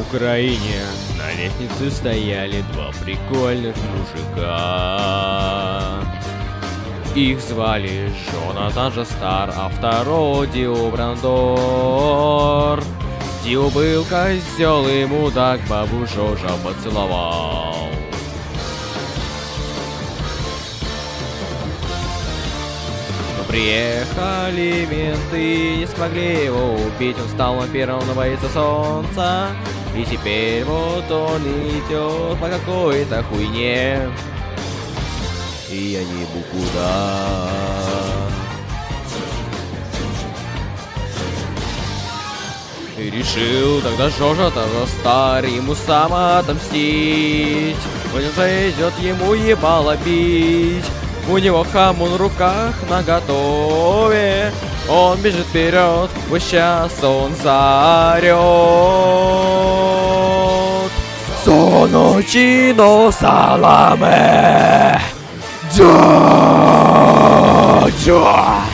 Украине на лестнице стояли два прикольных мужика. Их звали Джонатан Жастар, а второй Дио Брандор. Дио был козел и мудак, бабу Жожа поцеловал. Но приехали менты, не смогли его убить. Он стал вампиром, но боится солнца. И теперь вот он идет по какой-то хуйне. И я не ебу куда. И решил тогда Жожа Жастар ему сам отомстить. Вот он зайдет ему ебало бить. У него хамон в руках наготове. Он бежит вперед, вот сейчас он заорет. Sono Cino Salame! Ja!